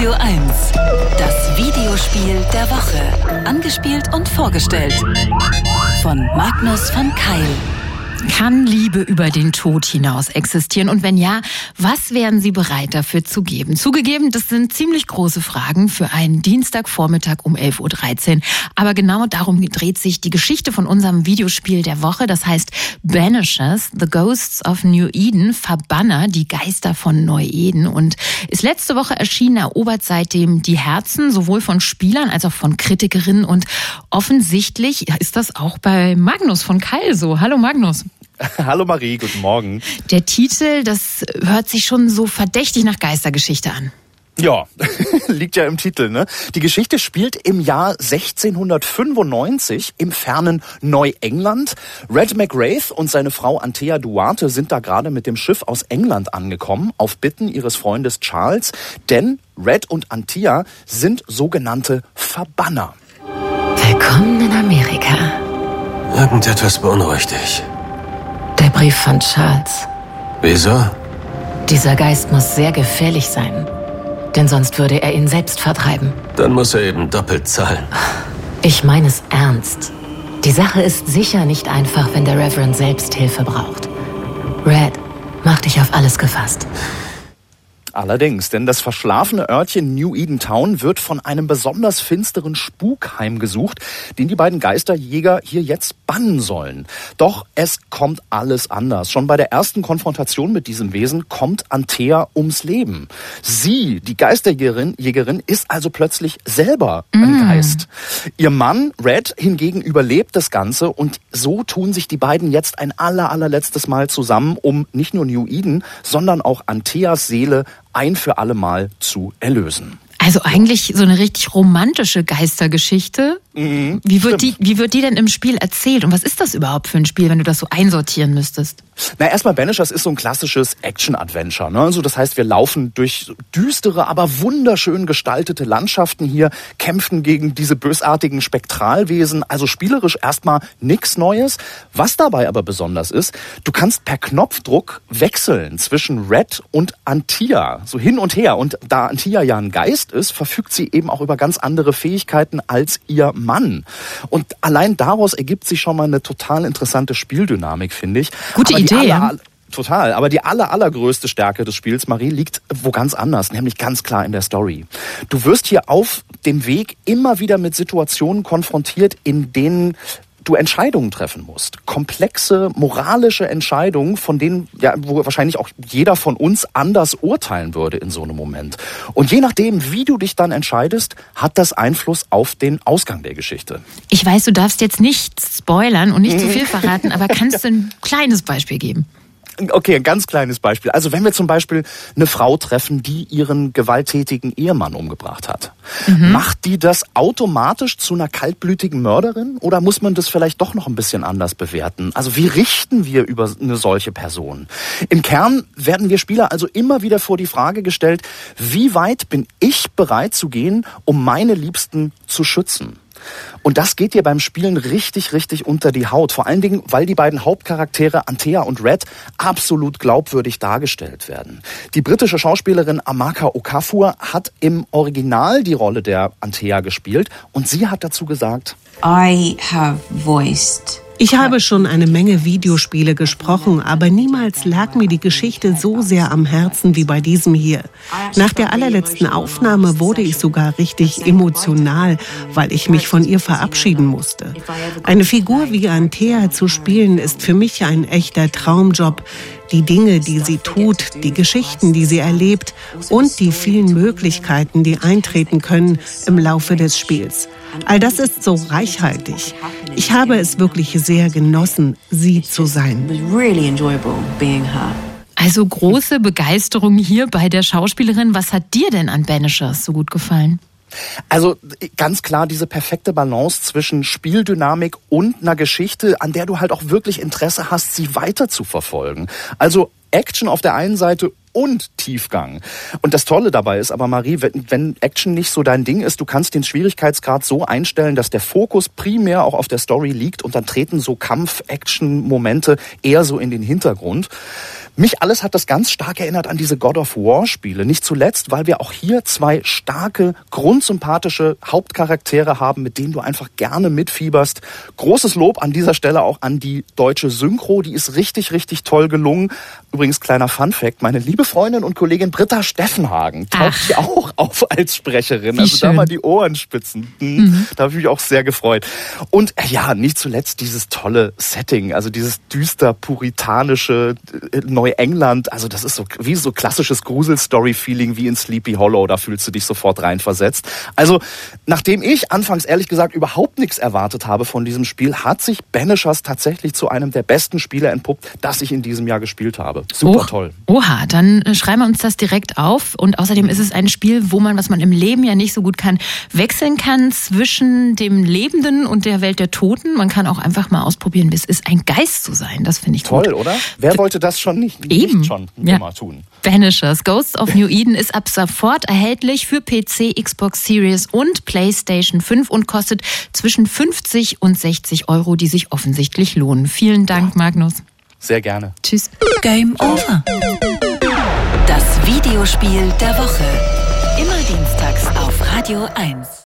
Radio 1. Das Videospiel der Woche. Angespielt und vorgestellt von Magnus von Keil. Kann Liebe über den Tod hinaus existieren? Und wenn ja, was wären Sie bereit dafür zu geben? Zugegeben, das sind ziemlich große Fragen für einen Dienstagvormittag um 11.13 Uhr. Aber genau darum dreht sich die Geschichte von unserem Videospiel der Woche. Das heißt Banishers, The Ghosts of New Eden, Verbanner, die Geister von Neu-Eden. Und ist letzte Woche erschienen, erobert seitdem die Herzen, sowohl von Spielern als auch von Kritikerinnen. Und offensichtlich ist das auch bei Magnus von Keil so. Hallo Magnus. Hallo Marie, guten Morgen. Der Titel, das hört sich schon so verdächtig nach Geistergeschichte an. Ja, liegt ja im Titel, ne? Die Geschichte spielt im Jahr 1695 im fernen Neuengland. Red McGrath und seine Frau Anthea Duarte sind da gerade mit dem Schiff aus England angekommen, auf Bitten ihres Freundes Charles. Denn Red und Anthea sind sogenannte Verbanner. Willkommen in Amerika. Irgendetwas beunruhigt dich. Der Brief von Charles. Wieso? Dieser Geist muss sehr gefährlich sein. Denn sonst würde er ihn selbst vertreiben. Dann muss er eben doppelt zahlen. Ich meine es ernst. Die Sache ist sicher nicht einfach, wenn der Reverend selbst Hilfe braucht. Red, mach dich auf alles gefasst. Allerdings, denn das verschlafene Örtchen New Eden Town wird von einem besonders finsteren Spuk heimgesucht, den die beiden Geisterjäger hier jetzt bannen sollen. Doch es kommt alles anders. Schon bei der ersten Konfrontation mit diesem Wesen kommt Anthea ums Leben. Sie, die Geisterjägerin, ist also plötzlich selber ein Geist. Ihr Mann, Red, hingegen überlebt das Ganze und so tun sich die beiden jetzt ein allerletztes Mal zusammen, um nicht nur New Eden, sondern auch Antheas Seele ein für alle Mal zu erlösen. Also eigentlich so eine richtig romantische Geistergeschichte. Wie wird die denn im Spiel erzählt? Und was ist das überhaupt für ein Spiel, wenn du das so einsortieren müsstest? Na, erstmal Banishers ist so ein klassisches Action-Adventure, ne? Also das heißt, wir laufen durch düstere, aber wunderschön gestaltete Landschaften hier, kämpfen gegen diese bösartigen Spektralwesen. Also spielerisch erstmal nichts Neues. Was dabei aber besonders ist, du kannst per Knopfdruck wechseln zwischen Red und Anthea, so hin und her. Und da Anthea ja ein Geist ist, verfügt sie eben auch über ganz andere Fähigkeiten als ihr Mann. Und allein daraus ergibt sich schon mal eine total interessante Spieldynamik, finde ich. Gute Idee, ja. Total, aber die allergrößte Stärke des Spiels, Marie, liegt wo ganz anders, nämlich ganz klar in der Story. Du wirst hier auf dem Weg immer wieder mit Situationen konfrontiert, in denen du Entscheidungen treffen musst. Komplexe, moralische Entscheidungen, von denen ja, wo wahrscheinlich auch jeder von uns anders urteilen würde in so einem Moment. Und je nachdem, wie du dich dann entscheidest, hat das Einfluss auf den Ausgang der Geschichte. Ich weiß, du darfst jetzt nicht spoilern und nicht zu viel verraten, aber kannst du ein kleines Beispiel geben? Okay, ein ganz kleines Beispiel. Also wenn wir zum Beispiel eine Frau treffen, die ihren gewalttätigen Ehemann umgebracht hat, macht die das automatisch zu einer kaltblütigen Mörderin oder muss man das vielleicht doch noch ein bisschen anders bewerten? Also wie richten wir über eine solche Person? Im Kern werden wir Spieler also immer wieder vor die Frage gestellt, wie weit bin ich bereit zu gehen, um meine Liebsten zu schützen? Und das geht dir beim Spielen richtig unter die Haut. Vor allen Dingen, weil die beiden Hauptcharaktere Anthea und Red absolut glaubwürdig dargestellt werden. Die britische Schauspielerin Amaka Okafor hat im Original die Rolle der Anthea gespielt und sie hat dazu gesagt: Ich habe schon eine Menge Videospiele gesprochen, aber niemals lag mir die Geschichte so sehr am Herzen wie bei diesem hier. Nach der allerletzten Aufnahme wurde ich sogar richtig emotional, weil ich mich von ihr verabschieden musste. Eine Figur wie Anthea zu spielen, ist für mich ein echter Traumjob. Die Dinge, die sie tut, die Geschichten, die sie erlebt und die vielen Möglichkeiten, die eintreten können im Laufe des Spiels. All das ist so reichhaltig. Ich habe es wirklich sehr genossen, sie zu sein. Also große Begeisterung hier bei der Schauspielerin. Was hat dir denn an Banishers so gut gefallen? Also ganz klar diese perfekte Balance zwischen Spieldynamik und einer Geschichte, an der du halt auch wirklich Interesse hast, sie weiter zu verfolgen. Also Action auf der einen Seite und Tiefgang. Und das Tolle dabei ist aber, Marie, wenn Action nicht so dein Ding ist, du kannst den Schwierigkeitsgrad so einstellen, dass der Fokus primär auch auf der Story liegt und dann treten so Kampf-Action-Momente eher so in den Hintergrund. Mich alles hat das ganz stark erinnert an diese God of War Spiele. Nicht zuletzt, weil wir auch hier zwei starke, grundsympathische Hauptcharaktere haben, mit denen du einfach gerne mitfieberst. Großes Lob an dieser Stelle auch an die deutsche Synchro. Die ist richtig, richtig toll gelungen. Übrigens, kleiner Funfact, meine liebe Freundin und Kollegin Britta Steffenhagen taucht hier auch auf als Sprecherin. Also da mal die Ohren spitzen. Da habe ich mich auch sehr gefreut. Und ja, nicht zuletzt dieses tolle Setting, also dieses düster puritanische Neuengland, also das ist so wie so klassisches Grusel-Story-Feeling wie in Sleepy Hollow, da fühlst du dich sofort reinversetzt. Also, nachdem ich anfangs ehrlich gesagt überhaupt nichts erwartet habe von diesem Spiel, hat sich Banishers tatsächlich zu einem der besten Spiele entpuppt, das ich in diesem Jahr gespielt habe. Super toll. Oha, dann schreiben wir uns das direkt auf. Und außerdem ist es ein Spiel, wo man, was man im Leben ja nicht so gut kann, wechseln kann zwischen dem Lebenden und der Welt der Toten. Man kann auch einfach mal ausprobieren, wie es ist, ein Geist zu sein. Das finde ich toll, gut. oder? Wer wollte das schon nicht schon immer tun? Banishers Ghosts of New Eden ist ab sofort erhältlich für PC, Xbox Series und PlayStation 5 und kostet zwischen 50 und 60 €, die sich offensichtlich lohnen. Vielen Dank, Magnus. Sehr gerne. Tschüss. Game over. Das Videospiel der Woche. Immer dienstags auf Radio 1.